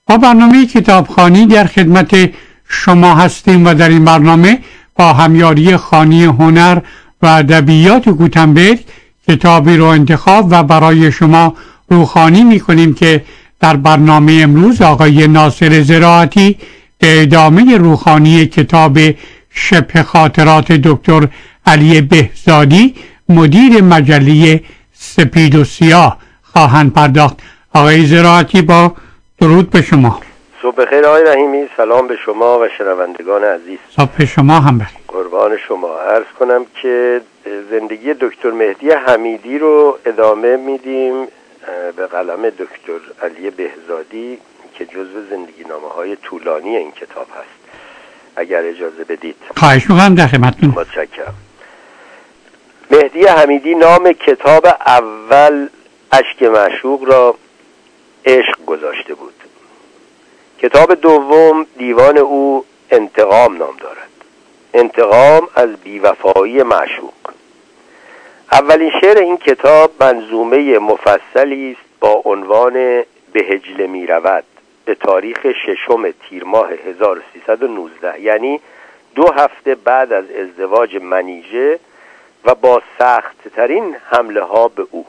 با برنامه کتابخوانی در خدمت شما هستیم و در این برنامه با همیاری خانی هنر و ادبیات گوتنبرگ کتابی رو انتخاب و برای شما روخوانی می‌کنیم که در برنامه امروز آقای ناصر زراعتی به ادامه روخوانی کتاب شبه خاطرات دکتر علی بهزادی مدیر مجله سپید و سیاه خواهند پرداخت. آقای زراعتی با درود به شما. صبح بخیر آقای رحیمی، سلام به شما و شنوندگان عزیز. صبح شما هم بخیر. قربان شما. عرض کنم که زندگی دکتر مهدی حمیدی رو ادامه میدیم به قلم دکتر علی بهزادی که جزو زندگی نامه‌های طولانی این کتاب هست. اگر اجازه بدید. خواهش می‌کنم، در خدمتتون. متشکرم. مهدی حمیدی نام کتاب اول اشک معشوق را عشق گذاشته بود. کتاب دوم دیوان او انتقام نام دارد. انتقام از بیوفایی معشوق. اولین شعر این کتاب منظومه مفصلی است با عنوان به هجله می رود به تاریخ 6 تیر ماه 1319، یعنی 2 هفته بعد از ازدواج منیژه و با سخت ترین حمله ها به او.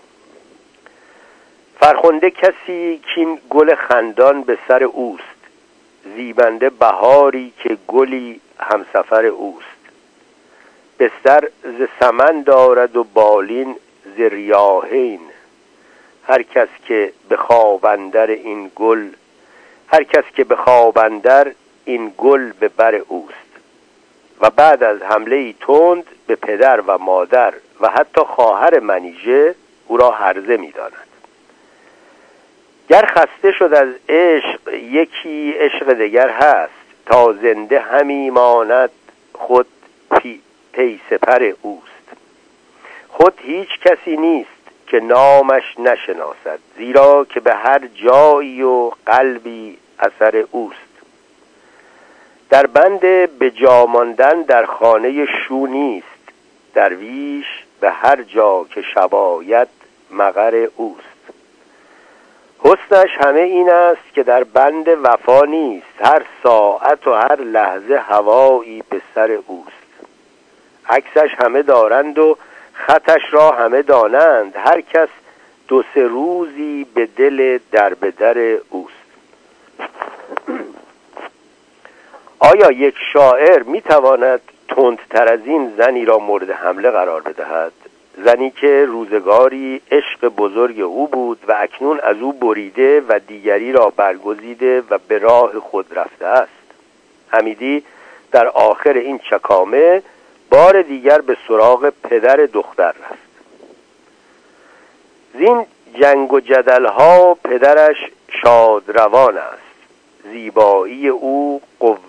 فرخنده کسی کین گل خندان به سر اوست، زیبنده بهاری که گلی همسفر اوست. بستر ز سمن دارد و بالین ز ریاحین، هر کس که به خواب اندر این گل به بر اوست. و بعد از حمله تند به پدر و مادر و حتی خواهر منیژه او را هرزه می‌داند. گر خسته شد از عشق یکی عشق دگر هست، تا زنده همی ماند خود پی سپر اوست. خود هیچ کسی نیست که نامش نشناسد، زیرا که به هر جایی و قلبی اثر اوست. در بند به جا ماندن در خانه شو نیست، درویش به هر جا که شب آید مغر اوست. حسنش همه این است که در بند وفا نیست، هر ساعت و هر لحظه هوایی به سر اوست. عکسش همه دارند و خطش را همه دانند، هر کس 2-3 روزی به دل در به در اوست. آیا یک شاعر میتواند تندتر از این زنی را مورد حمله قرار بدهد؟ زنی که روزگاری عشق بزرگ او بود و اکنون از او بریده و دیگری را برگزیده و به راه خود رفته است. حمیدی در آخر این چکامه بار دیگر به سراغ پدر دختر رفت. زین جنگ و جدل‌ها پدرش شادروان است. زیبایی او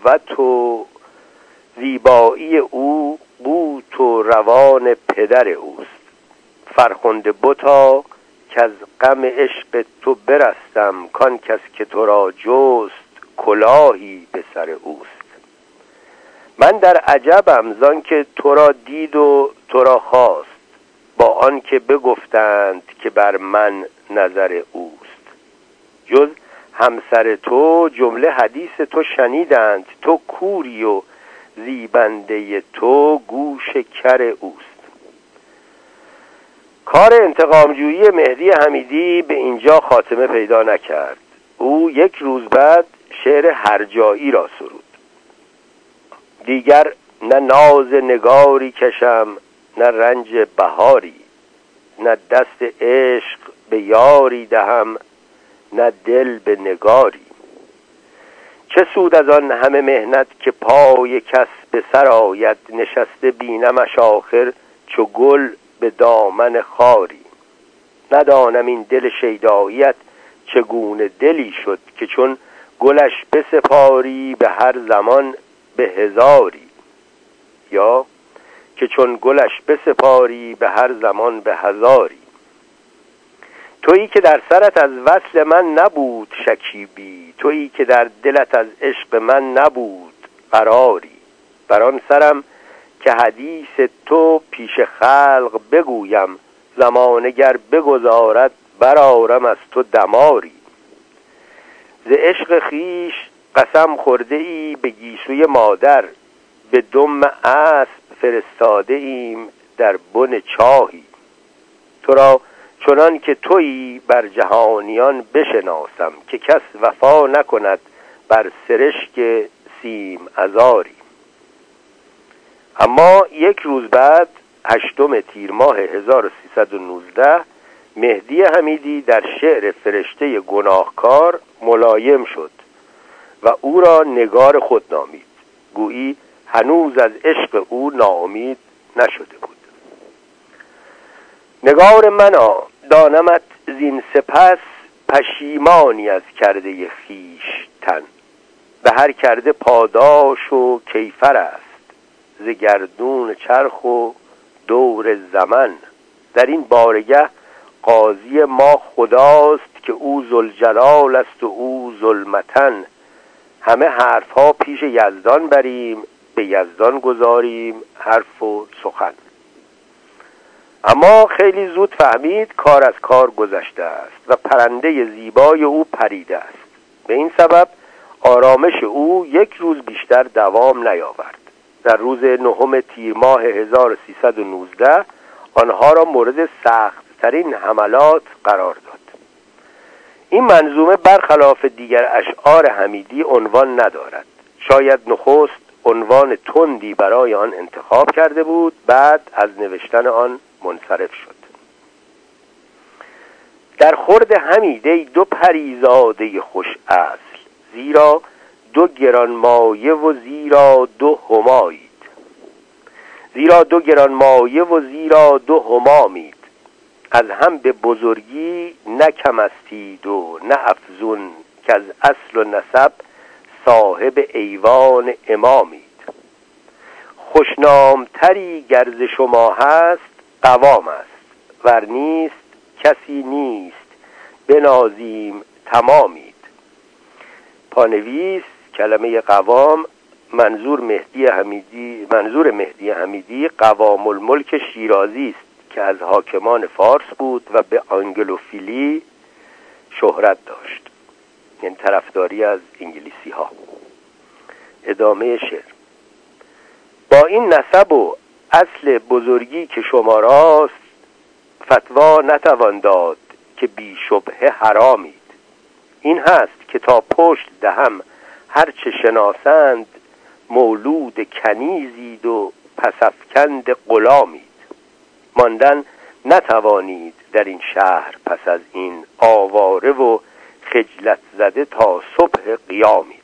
قوت و روان پدر اوست. فرخنده بتا که از غم عشق تو برستم، کان کس که تو را جست کلاهی به سر اوست. من در عجبم زان که تو را دید و تو را خواست، با آن که بگفتند که بر من نظر اوست. جز همسر تو جمله حدیث تو شنیدند، تو کوری و زیبنده تو گوش کر اوست. کار انتقامجویی مهدی حمیدی به اینجا خاتمه پیدا نکرد. او 1 روز بعد شعر هرجایی را سرود. دیگر نه ناز نگاری کشم، نه رنج بهاری، نه دست عشق به یاری دهم، نه دل به نگاری. چه سود از آن همه مهنت که پای کس به سر آید، نشسته بینمش آخر چو گل به دامن خاری. ندانم این دل شیداییت چگونه دلی شد، که چون گلش بسپاری به هر زمان به هزاری، یا که چون گلش بسپاری به هر زمان به هزاری. تویی که در سرت از وصل من نبود شکیبی، تویی که در دلت از عشق من نبود قراری. بر آن سرم که حدیث تو پیش خلق بگویم، زمانه گر بگذارد برآرم از تو دماری. ز عشق خویش قسم خورده ای به گیسوی مادر، به دم اسب فرستاده ایم در بن چاهی. تو را چنان که تویی بر جهانیان بشناسم، که کس وفا نکند بر سرشک سیم ازاری. اما یک روز بعد 8 تیر ماه 1319 مهدی حمیدی در شعر فرشته گناهکار ملایم شد و او را نگار خود نامید، گویی هنوز از عشق او ناامید نشده بود. نگار منا دانمت زین سپس، پشیمانی از کرده خویشتن. به هر کرده پاداش و کیفر است، ز گردون چرخ و دور زمن. در این بارگه قاضی ما خداست، که او ذوالجلال است و او ذوالمتن. همه حرفها پیش یزدان بریم، به یزدان گذاریم حرف و سخن. اما خیلی زود فهمید کار از کار گذشته است و پرنده زیبای او پریده است. به این سبب آرامش او یک روز بیشتر دوام نیاورد. در روز 9 تیر ماه 1319 آنها را مورد سخت‌ترین حملات قرار داد. این منظومه برخلاف دیگر اشعار حمیدی عنوان ندارد. شاید نخست عنوان تندی برای آن انتخاب کرده بود، بعد از نوشتن آن منصرف شد. در خورد حمیده 2 پریزاده خوش اصل، زیرا 2 گرانمایه و زیرا 2 همایید. زیرا 2 گرانمایه و زیرا 2 همامید. از هم به بزرگی نه کم استید و نه افزون، که از اصل و نسب صاحب ایوان امامید. خوشنامتری گر ز شما هست قوام است، ور نیست کسی نیست بنازیم تمامید. پانویس کلمه قوام منظور مهدی حمیدی قوام الملک شیرازی است که از حاکمان فارس بود و به آنگلوفیلی شهرت داشت، یعنی طرفداری از انگلیسی ها. ادامه شعر: با این نسب و اصل بزرگی که شما راست، فتوا نتوان داد که بی شبهه حرامید. این هست که تا پشت دهم هر چه شناسند، مولود کنیزید و پسفکند غلامید. ماندن نتوانید در این شهر پس از این، آواره و خجلت زده تا صبح قیامید.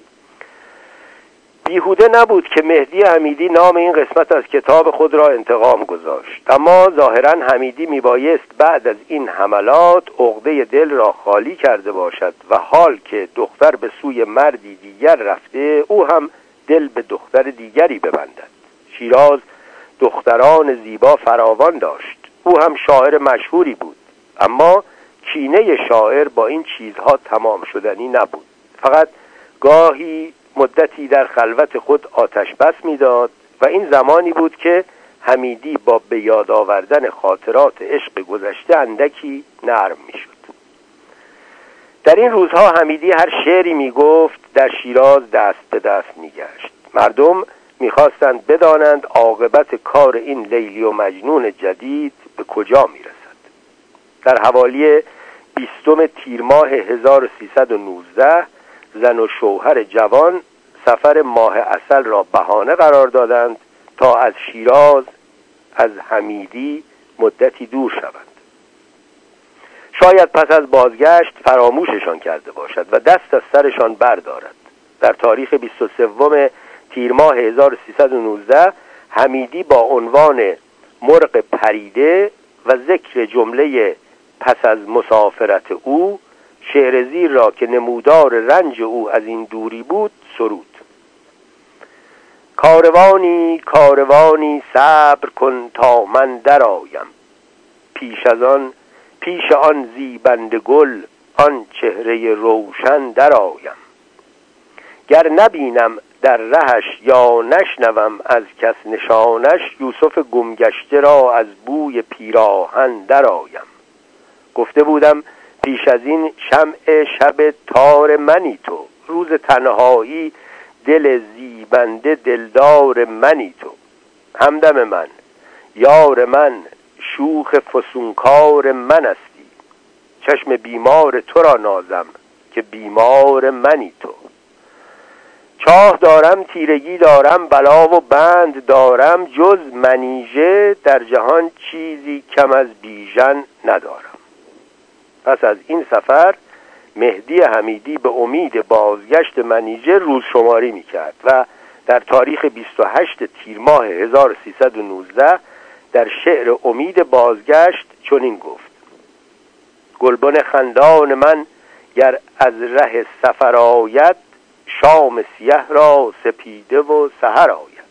بیهوده نبود که مهدی حمیدی نام این قسمت از کتاب خود را انتقام گذاشت، اما ظاهراً حمیدی میبایست بعد از این حملات عقده دل را خالی کرده باشد و حال که دختر به سوی مردی دیگر رفته، او هم دل به دختر دیگری ببندد. شیراز دختران زیبا فراوان داشت، او هم شاعر مشهوری بود، اما کینه شاعر با این چیزها تمام شدنی نبود. فقط گاهی مدتی در خلوت خود آتش بس می‌داد و این زمانی بود که حمیدی با به یاد آوردن خاطرات عشق گذشته اندکی نرم می‌شد. در این روزها حمیدی هر شعری می‌گفت در شیراز دست به دست می‌گشت. مردم می‌خواستند بدانند عاقبت کار این لیلی و مجنون جدید به کجا می‌رسد. در حوالی 20 تیر ماه 1319 زن و شوهر جوان سفر ماه عسل را بهانه قرار دادند تا از شیراز، از حمیدی مدتی دور شوند. شاید پس از بازگشت فراموششان کرده باشد و دست از سرشان بردارد. در تاریخ 23 تیر ماه 1319 حمیدی با عنوان مرغ پریده و ذکر جمله پس از مسافرت او، شعر زیر را که نمودار رنج او از این دوری بود سرود: کاروانی کاروانی صبر کن تا من درآیم، پیش آن زیبنده گل آن چهره روشن درآیم. گر نبینم در رهش یا نشنوم از کس نشانش، یوسف گمگشته را از بوی پیراهن درآیم. گفته بودم پیش از این شمع شب تار منی تو، روز تنهایی دل زیبنده دلدار منی تو. همدم من، یار من، شوخ فسونکار من استی، چشم بیمار تو را نازم که بیمار منی تو. چاه دارم، تیرگی دارم، بلا و بند دارم، جز منیژه در جهان چیزی کم از بیژن ندارم. پس از این سفر مهدی حمیدی به امید بازگشت منیژه روزشماری میکرد و در تاریخ 28 تیر ماه 1319 در شعر امید بازگشت چنین گفت: گلبن خندان من گر از ره سفر آید، شام سیه را سپیده و سحر آید.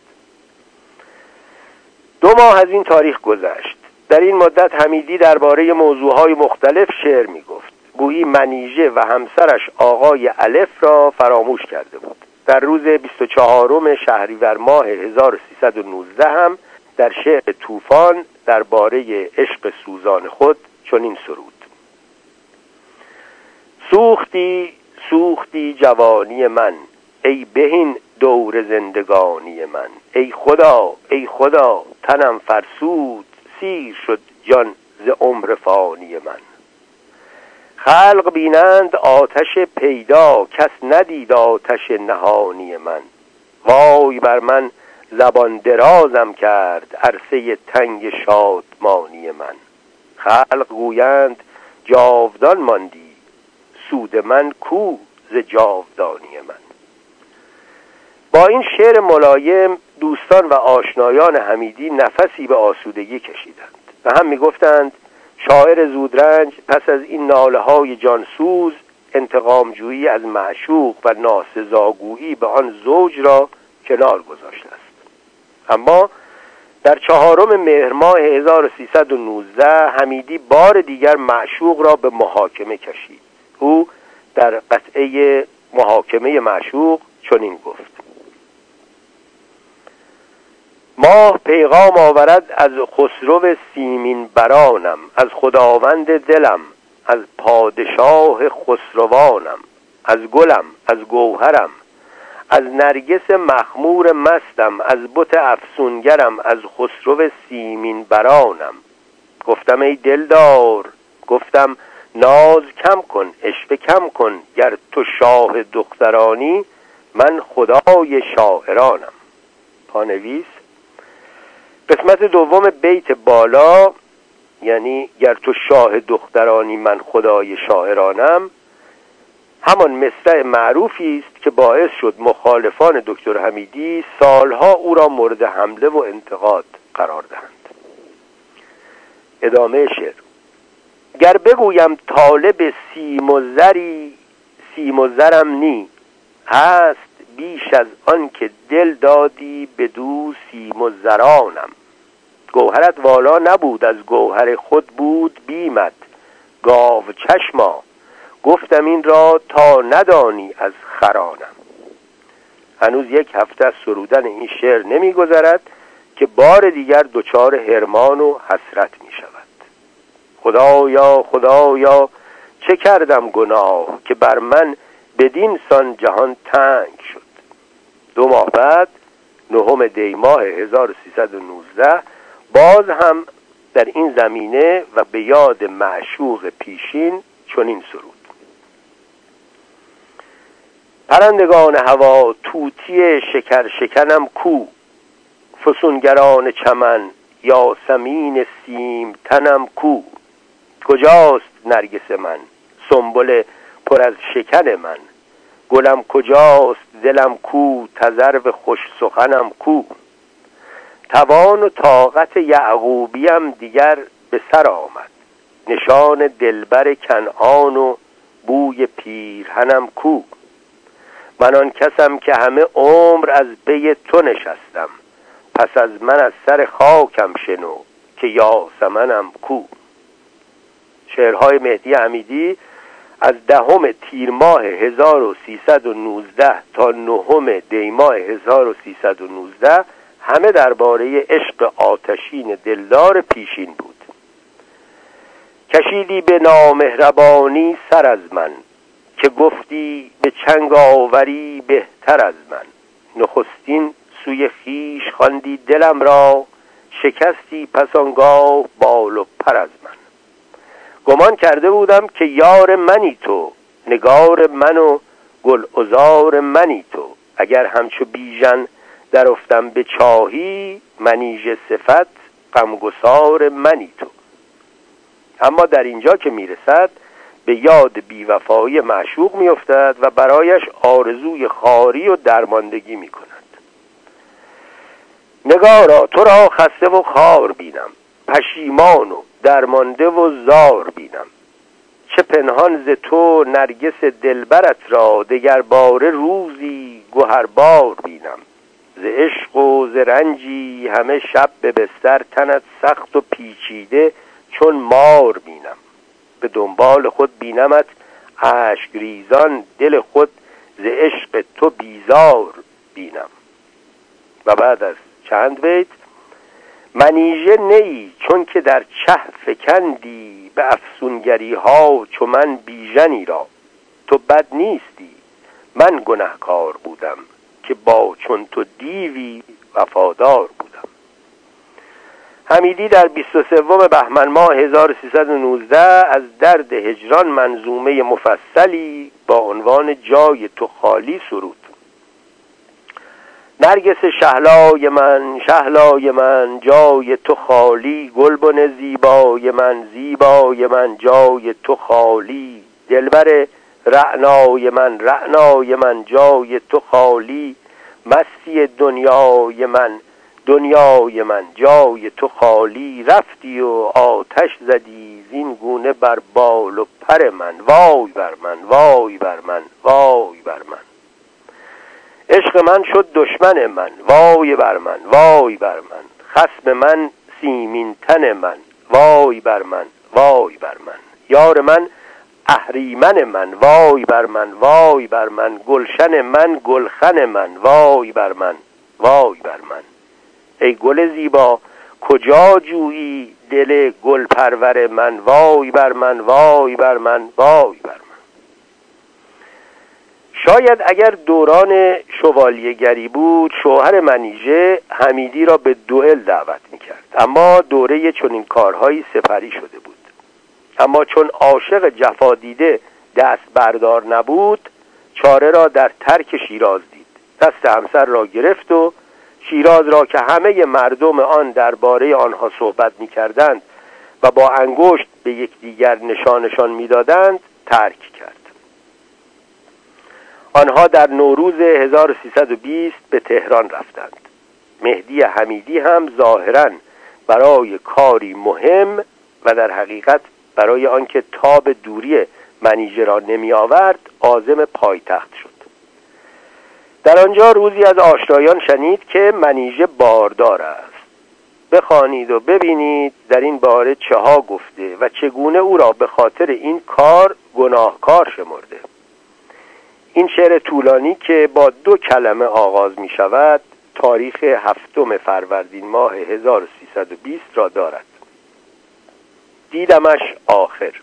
2 ماه از این تاریخ گذشت. در این مدت حمیدی درباره موضوعهای مختلف شعر میگفت. گویی منیژه و همسرش آقای الف را فراموش کرده بود. در روز 24 شهریور ماه 1319 هم در شعر طوفان درباره عشق سوزان خود چنین سرود: سوختی سوختی جوانی من، ای بهین دور زندگانی من. ای خدا ای خدا تنم فرسود، سیر شد جان ز عمر فانی من. خلق بینند آتش پیدا، کس ندید آتش نهانی من. وای بر من زبان درازم کرد، عرصه تنگ شادمانی من. خلق گویند جاودان ماندی، سود من کو ز جاودانی من. با این شعر ملایم دوستان و آشنایان حمیدی نفسی به آسودگی کشیدند و هم میگفتند شاعر زودرنج پس از این ناله‌های جانسوز انتقامجویی از معشوق و ناسزاگویی به آن زوج را کنار گذاشته است. اما در 4 مهر ماه 1319 حمیدی بار دیگر معشوق را به محاکمه کشید. او در قطعه محاکمه معشوق چنین گفت: ماه پیغام آورد از خسرو سیمین برانم، از خداوند دلم، از پادشاه خسروانم، از گلم، از گوهرم، از نرگس مخمور مستم، از بت افسونگرم، از خسرو سیمین برانم. گفتم ای دلدار، گفتم ناز کم کن، عشوه کم کن، گر تو شاه دخترانی من خدای شاعرانم. پانویس: قسمت دوم بیت بالا، یعنی گر تو شاه دخترانی من خدای شاعرانم، همان مصرع معروفی است که باعث شد مخالفان دکتر حمیدی سالها او را مورد حمله و انتقاد قرار دهند. ادامه شعر: گر بگویم طالب سیم و زری، سیم و زرم نی، هست بیش از آن که دل دادی بدو سیم و زرانم. گوهرت والا نبود، از گوهر خود بود بیمت، گاو چشما گفتم این را تا ندانی از خرانم. هنوز 1 هفته از سرودن این شعر نمی گذرد که بار دیگر دچار حرمان و حسرت می شود. خدایا خدایا چه کردم گناه، که بر من بدین سان جهان تنگ شد. 2 ماه بعد 9 دی ماه 1319 باز هم در این زمینه و به یاد معشوق پیشین چنین سرود: پرندگان هوا طوطی شکر شکنم کو، فسونگران چمن یاسمین سیم تنم کو. کجاست نرگس من، سنبل پر از شکن من، گلم کجاست دلم کو، تذرو خوش سخنم کو. توان و طاقت یعقوبیم دیگر به سر آمد، نشان دلبر کنعان و بوی پیرهنم کو. من آن کسم که همه عمر از پی تو نشستم، پس از من از سر خاکم شنو که یاسمنم کو. شعرهای مهدی حمیدی از 10 تیر ماه 1319 تا 9 دی ماه 1319 همه درباره عشق آتشین دلدار پیشین بود. کشیدی به نامهربانی سر از من، که گفتی به چنگ آوری بهتر از من. نخستین سوی خویش خواندی دلم را، شکستی پس آنگاه بال و پر از من. گمان کرده بودم که یار منی تو، نگار من و گل عذار منی تو. اگر همچو بیژن در افتم به چاهی، منیژه صفت غمگسار منی تو. اما در اینجا که میرسد به یاد بیوفایی معشوق میافتد و برایش آرزوی خواری و درماندگی میکند. نگارا تو را خسته و خوار بینم، پشیمان و درمانده و زار بینم. چه پنهان ز تو نرگس دلبرت را، دگر باره روزی گوهربار بینم. ز عشق و ز رنجی همه شب به بستر، تنت سخت و پیچیده چون مار بینم. به دنبال خود بینمت اشک ریزان، دل خود ز عشق تو بیزار بینم. و بعد از چند بیت: منیژه نیی چون که در چه فکندی، به افسونگری ها چو من بیژنی را. تو بد نیستی من گنهکار بودم، که با چون تو دیوی وفادار بودم. حمیدی در 23 بهمن ماه 1319 از درد هجران منظومه مفصلی با عنوان جای تو خالی سرود. نرگس شهلای من، شهلای من، جای تو خالی. گلبن زیبای من، زیبای من، جای تو خالی. دلبر رعنای من، رعنای من، جای تو خالی. مستی دنیای من، دنیای من، جای تو خالی. رفتی و آتش زدی زین گونه بر بال و پر من. وای بر من، وای بر من، وای بر من. عشق من شد دشمن من، وای بر من، وای بر من. خصم من سیمین تن من، وای بر من، وای بر من. یار من اهریمن من، وای بر من، وای بر من. گلشن من، گلخن من، وای بر من، وای بر من. ای گل زیبا کجا جویی دل گل پرور من، وای بر من، وای بر من، وای بر من. شاید اگر دوران شوالیه‌گری بود، شوهر منیژه حمیدی را به دوئل دعوت می‌کرد، اما دوره چنین کارهایی سپری شده بود. اما چون عاشق جفا دیده دست بردار نبود، چاره را در ترک شیراز دید. دست همسر را گرفت و شیراز را که همه مردم آن درباره آنها صحبت می‌کردند و با انگشت به یکدیگر نشانشان می‌دادند ترک کرد. آنها در نوروز 1320 به تهران رفتند. مهدی حمیدی هم ظاهراً برای کاری مهم و در حقیقت برای آنکه تاب دوری منیژه را نمی آورد عازم پایتخت شد. در آنجا روزی از آشنایان شنید که منیژه باردار است. بخوانید و ببینید در این باره چه ها گفته و چگونه او را به خاطر این کار گناهکار شمرده. این شعر طولانی که با 2 کلمه آغاز می شود تاریخ 7 فروردین ماه 1320 را دارد. دیدمش آخر.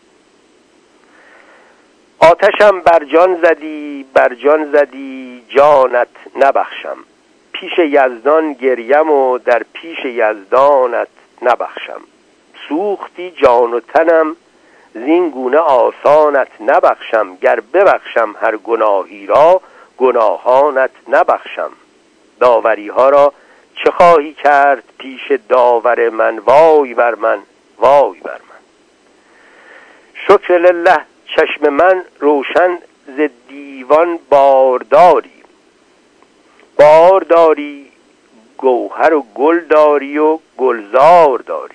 آتشم بر جان زدی، بر جان زدی، جانت نبخشم. پیش یزدان گریم و در پیش یزدانت نبخشم. سوختی جان و تنم زین گونه آسانت نبخشم. گر ببخشم هر گناهی را گناهانت نبخشم. داوری ها را چه خواهی کرد پیش داور من، وای بر من، وای بر من. شکر لله چشم من روشن ز دیوان بارداری. بارداری گوهر و گل داری و گلزار داری.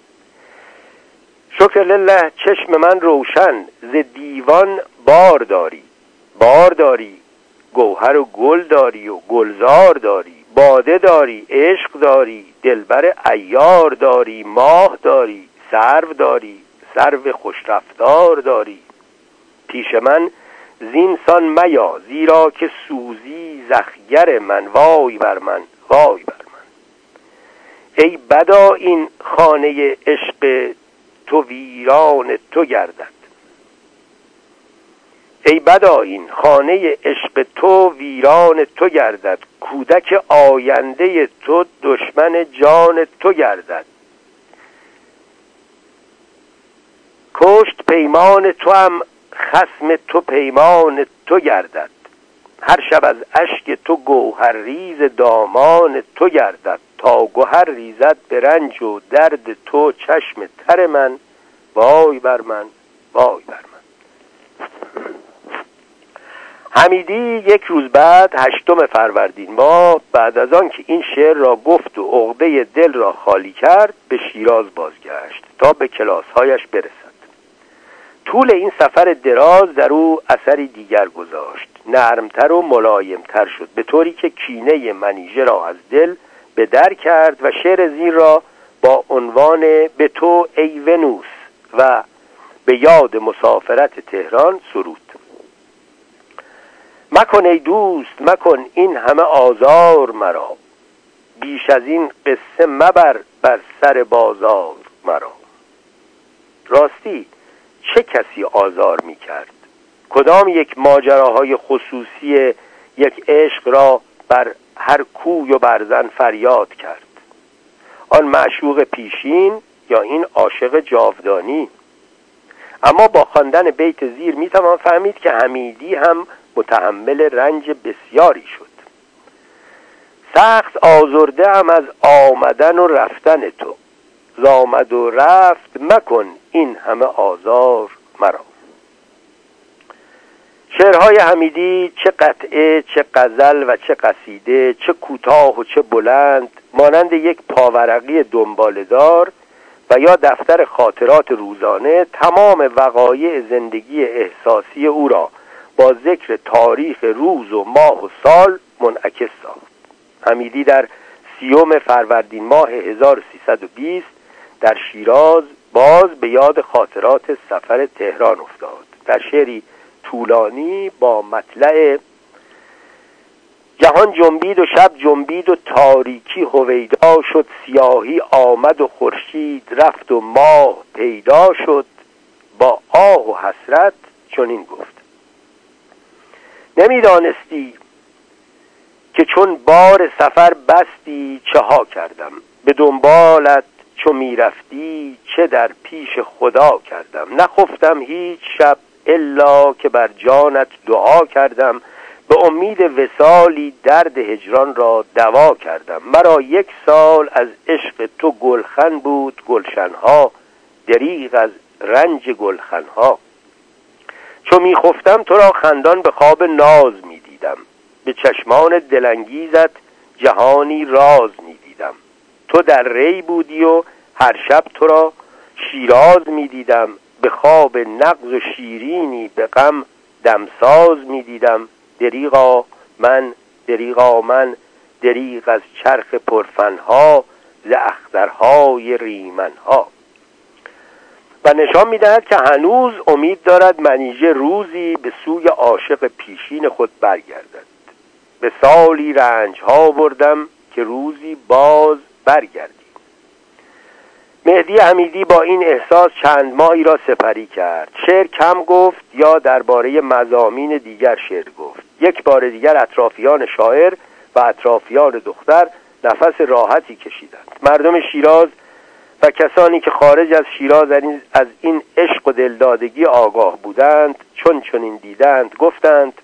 شکر لله چشم من روشن ز دیوان بارداری. بارداری گوهر و گل داری و گلزار داری. باده داری، عشق داری، دلبر عیار داری. ماه داری، سرو داری، سرو خوش رفتار داری. پیش من زینسان میا، زیرا که سوزی زخگر من، وای بر من، وای بر من. ای بدا این خانه عشق تو ویران تو گردد. ای بدآیین خانه عشق تو ویران تو گردد، کودک آینده تو دشمن جان تو گردد. کشت پیمان تو هم خصم تو پیمان تو گردد، هر شب از اشک تو گوهر ریز دامان تو گردد. تا گوهر ریزد به رنج و درد تو چشم تر من، وای بر من وای بر من. حمیدی یک روز بعد 8 فروردین ماه بعد از آن که این شعر را گفت و عقده دل را خالی کرد به شیراز بازگشت تا به کلاس‌هایش برسد. طول این سفر دراز در او اثری دیگر گذاشت، نرمتر و ملایمتر شد، به طوری که کینه منیژه را از دل به در کرد و شعر زیر را با عنوان به تو ای ونوس و به یاد مسافرت تهران سرود. مکن ای دوست مکن این همه آزار مرا، بیش از این قصه مبر بر سر بازار مرا. راستی چه کسی آزار می کرد؟ کدام یک ماجراهای خصوصی یک عشق را بر هر کوی و برزن فریاد کرد؟ آن معشوق پیشین یا این عاشق جاودانی؟ اما با خواندن بیت زیر می توان فهمید که حمیدی هم متحمل رنج بسیاری شد. سخت آزرده ام از آمدن و رفتن تو، زآمد و رفت مکن این همه آزار مرا. شعرهای حمیدی چه قطعه، چه غزل و چه قصیده، چه کوتاه و چه بلند، مانند یک پاورقی دنباله‌دار و یا دفتر خاطرات روزانه تمام وقایع زندگی احساسی او را با ذکر تاریخ روز و ماه و سال منعکس ساخت. حمیدی در 30 فروردین ماه 1320 در شیراز باز به یاد خاطرات سفر تهران افتاد. در شعری طولانی با مطلع جهان جنبید و شب جنبید و تاریکی هویدا شد، سیاهی آمد و خورشید رفت و ماه پیدا شد، با آه و حسرت چنین گفت: نمیدانستی که چون بار سفر بستی چه ها کردم، به دنبالت چو میرفتی چه در پیش خدا کردم. نخفتم هیچ شب الا که بر جانت دعا کردم، به امید وصالی درد هجران را دوا کردم. مرا 1 سال از عشق تو گلخن بود گلشنها، دریغ از رنج گلخنها. چو میخفتم تو را خندان به خواب ناز میدیدم، به چشمان دلانگیزت جهانی راز میدیدم. تو در ری بودی و هر شب تو را شیراز میدیدم، به خواب نغز و شیرینی به غم دمساز میدیدم. دریغا من دریغا من دریغ از چرخ پرفنها، ز اخترهای ریمنها. و نشان میدهد که هنوز امید دارد منیژه روزی به سوی عاشق پیشین خود برگردد. به سالی رنجها بردم که روزی باز برگردی. مهدی حمیدی با این احساس چند ماهی را سپری کرد. شعر کم گفت یا درباره مضامین دیگر شعر گفت. یک بار دیگر اطرافیان شاعر و اطرافیان دختر نفس راحتی کشیدند. مردم شیراز و کسانی که خارج از شیراز از این عشق و دلدادگی آگاه بودند چون چنین دیدند گفتند: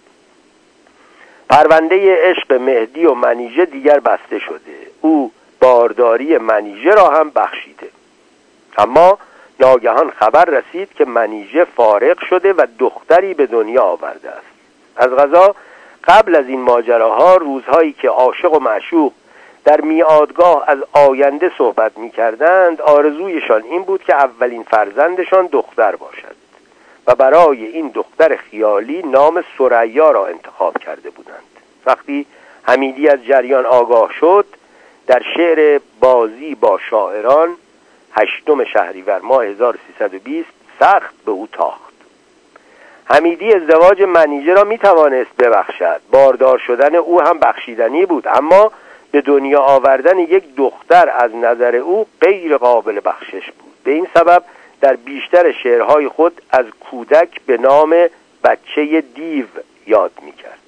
پرونده عشق مهدی و منیژه دیگر بسته شده، او بارداری منیژه را هم بخشیده. اما ناگهان خبر رسید که منیژه فارغ شده و دختری به دنیا آورده است. از قضا قبل از این ماجراها روزهایی که عاشق و معشوق در میعادگاه از آینده صحبت می‌کردند، آرزویشان این بود که اولین فرزندشان دختر باشد و برای این دختر خیالی نام ثریا را انتخاب کرده بودند. وقتی حمیدی از جریان آگاه شد، در شعر بازی با شاعران 8 شهریور ماه 1320 سخت به او تاخت. حمیدی ازدواج منیژه را میتوانست ببخشد، باردار شدن او هم بخشیدنی بود، اما به دنیا آوردن یک دختر از نظر او غیر قابل بخشش بود. به این سبب در بیشتر شعرهای خود از کودک به نام بچه دیو یاد می‌کرد.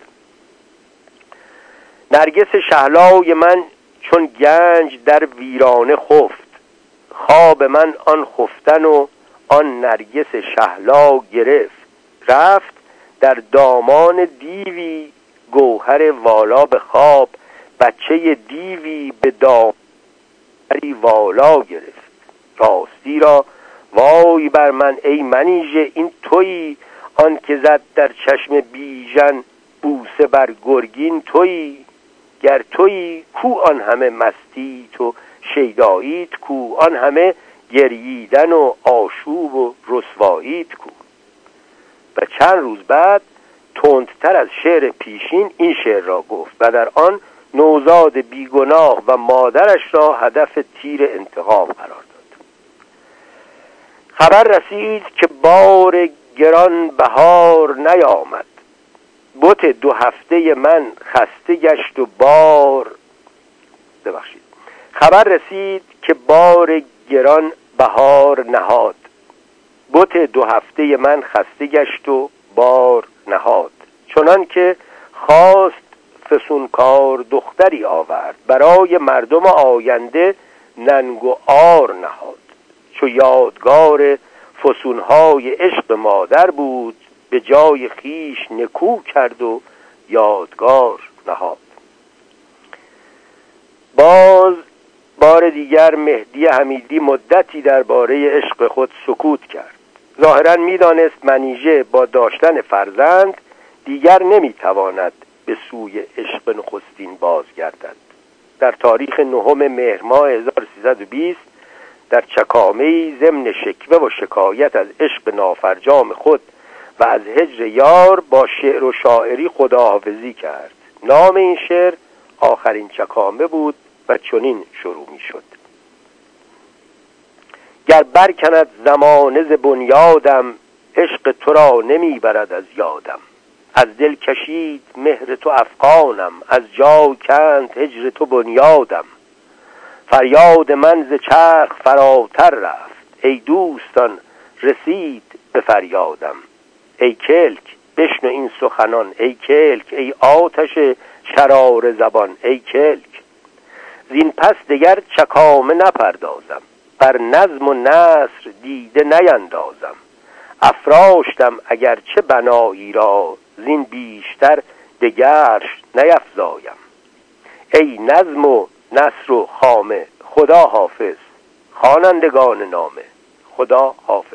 نرگس شهلای من چون گنج در ویرانه خفت، خواب من آن خفتن و آن نرگس شهلا گرفت. رفت در دامان دیوی گوهر والا به خواب، بچه دیوی به دامری والا گرفت. راستی را وای بر من ای منیژه، این تویی آن که زد در چشم بیژن بوسه بر گرگین تویی. گر تویی کو آن همه مستی تو شیداییت کو، آن همه گرییدن و آشوب و رسواییت کو. و چند روز بعد تندتر از شعر پیشین این شعر را گفت و در آن نوزاد بیگناه و مادرش را هدف تیر انتقام قرار داد. خبر رسید که بار گران بهار نیامد، بت 2 هفته من خسته گشت و خبر رسید که بار گران بهار نهاد، بت 2 هفته من خسته گشت و بار نهاد. چنان که خواست فسونکار دختری آورد، برای مردم آینده ننگ و عار نهاد. چو یادگار فسونهای عشق مادر بود، به جای خیش نکو کرد و یادگار نهاد. باز بار دیگر مهدی حمیدی مدتی درباره عشق خود سکوت کرد. ظاهراً می‌دانست منیژه با داشتن فرزند دیگر نمی‌تواند به سوی عشق نخستین بازگردد. در تاریخ 9 مهر ماه 1320 در چکامه‌ای ضمن شکوه و شکایت از عشق نافرجام خود و از هجر یار با شعر و شاعری خداحافظی کرد. نام این شعر آخرین چکامه بود و چنین شروع می شد: گر برکند زمانه ز بنیادم، عشق تو را نمی برد از یادم. از دل کشید مهر تو افغانم، از جا کند هجر تو بنیادم. فریاد من ز چرخ فراتر رفت، ای دوستان رسید به فریادم. ای کلک بشنو این سخنان، ای کلک ای آتش شرار زبان، ای کلک. زین پس دگر چکامه نپردازم، بر نظم و نثر دیده نیندازم. افراشتم اگرچه بنایی را، زین بیشتر دگرش نیفزایم. ای نظم و نثر و خامه خدا حافظ، خوانندگان نامه خدا حافظ.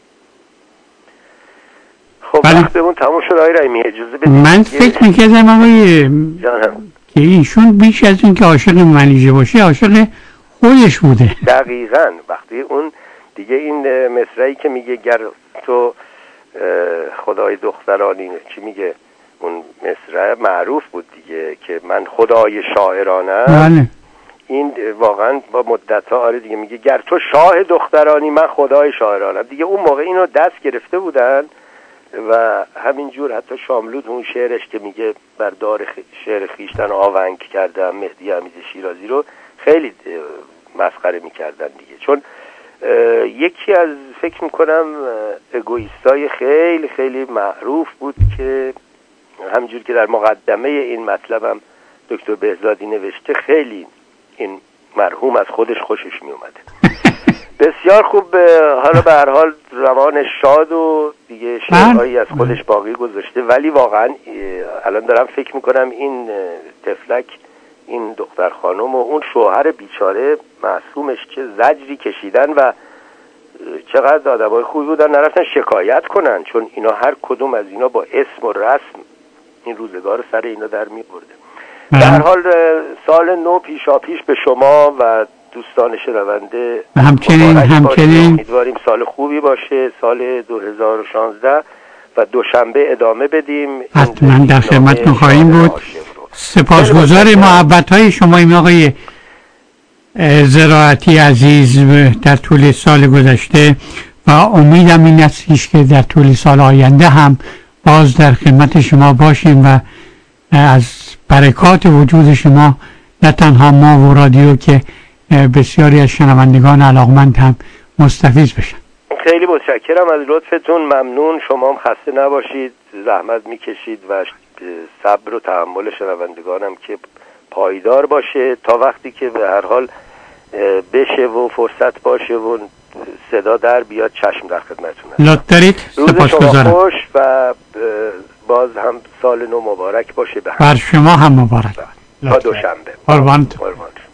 خب وقتمون تموم شد آقای رحیمی، اجازه بدید. من فکر می‌کردم آقای که ایشون بیش از این که عاشق منیژه باشه عاشق خودش بوده. دقیقاً. وقتی اون دیگه این مصرعی که میگه گر تو خدای دخترانی، چی میگه اون مصرع معروف بود دیگه که من خدای شاعرانم. بله. این واقعا با مدت‌ها آره دیگه میگه گر تو شاه دخترانی من خدای شاعرانم. دیگه اون موقع اینو دست گرفته بودن و همینجور حتی شاملود اون شعرش که میگه بر دار شعر خیشتن آونگ کردم مهدی حمید شیرازی رو خیلی مسخره میکردن دیگه، چون یکی از فکر میکنم اگوئیستای خیلی خیلی معروف بود که همینجور که در مقدمه این مطلبم دکتر بهزادی نوشته، خیلی این مرحوم از خودش خوشش میومده. بسیار خوب. حالا به هر حال روان شاد و دیگه شعرهایی از خودش باقی گذاشته، ولی واقعا الان دارم فکر میکنم این تفلک، این دختر خانم و اون شوهر بیچاره معصومش چه زجری کشیدن و چقدر آدمای خوبی بودن، نرفتن شکایت کنن، چون اینا هر کدوم از اینا با اسم و رسم این روزگار سر اینا در میبرده. در حال سال نو پیشاپیش به شما و دوستان شنونده همچنین امیدواریم سال خوبی باشه، سال 2016 و دوشنبه ادامه بدیم. حتما در خدمت خواهیم بود. سپاسگزار محبت‌های شما این آقای زراعتی عزیز در طول سال گذشته و امیدم این است که در طول سال آینده هم باز در خدمت شما باشیم و از برکات وجود شما نه تنها ما و رادیو که بسیاری از شنوندگان علاقمند هم مستفیض بشن. خیلی متشکرم از لطفتون، ممنون. شما هم خسته نباشید، زحمت میکشید و صبر و تحمل شنوندگانم که پایدار باشه تا وقتی که به هر حال بشه و فرصت باشه و صدا در بیاد. چشم در خدمتتون. لطف دارید. روز شما خوش و باز هم سال نو مبارک باشه. بر شما هم مبارک. تا دوشنبه. قربان.